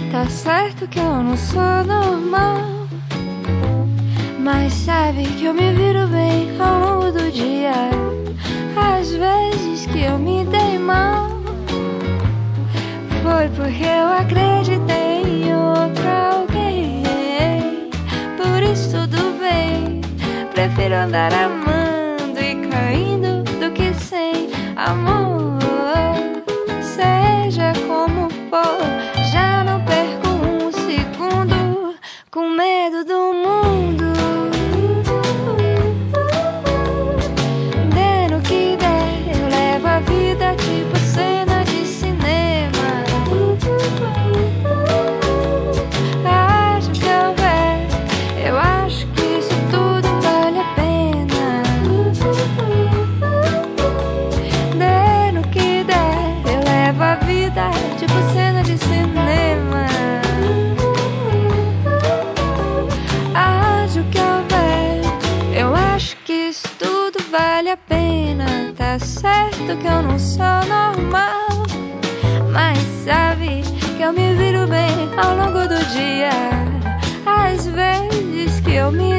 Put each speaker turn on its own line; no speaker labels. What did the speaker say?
Tá certo que eu não sou normal, mas sabe que eu me viro bem ao longo do dia. Às vezes que eu me dei mal, foi porque eu acreditei em outro alguém. Por isso tudo bem, prefiro andar amando e caindo do que sem amor. Seja como for, já não perco um segundo com medo do mundo. Dê no que der, eu levo a vida tipo cena de cinema. Acho que houver, eu acho que isso tudo vale a pena. Dê no que der, eu levo a vida tipo cena de cinema. Acho que houver, eu acho que isso tudo vale a pena. Tá certo que eu não sou normal, mas sabe que eu me viro bem ao longo do dia. Às vezes que eu me